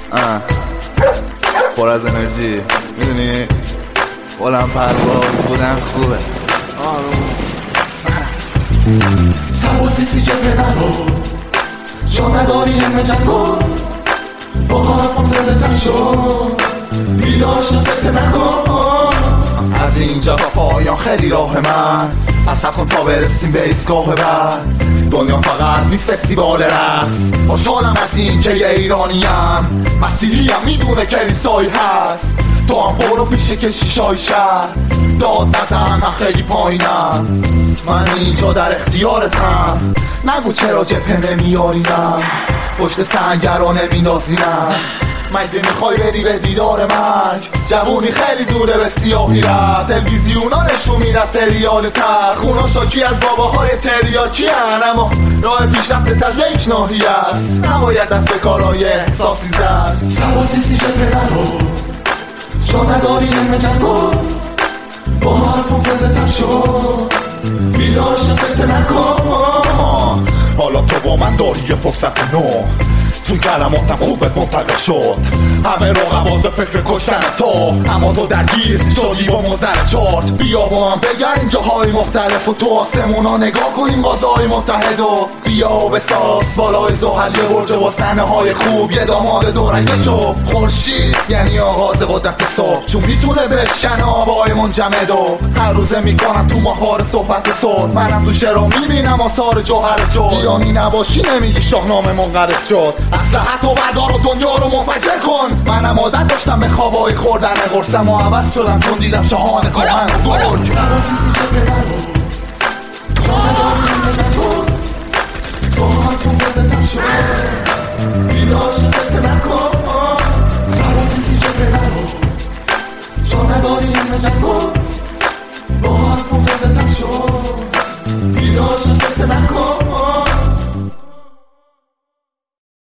پر از انرژی، میدونی بلند پرواز بودن خوبه. سواسیسی جبه نبا جا نداری علم جنگو با حرفم زنده تن شد بیداشت و سکته نکن. از اینجا تا پایان خیلی راه من اصلا کن تا برسیم به ایستگاه بعد. دنیا فقط نیست فستیوال رقص، خوشحالم از این که یه ایرانیم، مسیحیم میدونه کلیسایی هست. تو هم برو پیش کشیشای شهر داد نزن، من خیلی پایینم، من اینجا در اختیارتم. نگو چرا جبهه نمیارینم، پشت سنگرا نمینازینم. مگه میخوای بری به دیدار مرگ؟ جوونی خیلی زوده به سیاهی رفت، تلویزیونا نشون میدن سریال تر، خونا شاکی از باباهای تریاکی هن، اما راه پیشرفت از یک ناحیه است، نباید دست به کارهای احساسی زد. سواسیسی جبه نرو جا نداری علم جنگو با حرفم زنده تن شد بیداشت و سکته نکن. حالا تو با من داری یه فرصت نو، چون کلماتم خوبت منتقل شد. همه رقبا به فکر کشتن تو، اما تو درگیر شدی با مزدر چارت. بیا با من بگردیم جاهای مختلف و تو آسمونا نگاه کنیم غذاهای متحد و بیا و بساز بالای زحل یه برج بستنه های خوب، یه داماد دورنگ شب. خورشید یعنی آغاز قدرت صبح، چون میتونه بشکنه آبای منجمد و هر روزه میکنم تو ماهوار صحبت صبح. منم تو شعرها میبینم آثار جوهر جو، ایرانی نباشی نمیگی شاهنامه منقرض شد. اسلحه تو بردار و دنیا رو منفجر کن. منم عادت داشتم به خوابای خوردن قرصم و عوض شدم چون دیدم شاهان کهن گرگ. سواسیسی جبه نرو جا نداری علم جنگو با حرفم زنده تن شد بیداشت و سکته نکن. سواسیسی جبه نرو جا نداری علم جنگو